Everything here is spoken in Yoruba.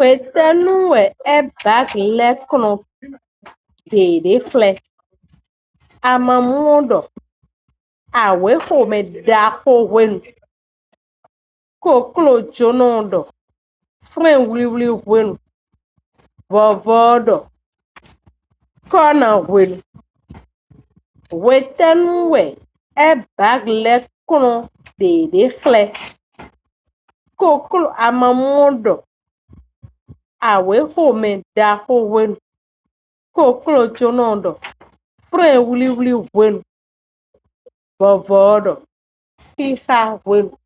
Wetanue bag lekono de fle. Amamundo. Awe home dafo wen. Koklo jonondo. Friend wili wen. Vovodo. Kona wen. Wetanue bag lekono de fle. Koklo amamundo. Awe home dafo wen. Koklo jonondo. Friend wili wen. Vovodo. Pisa wen.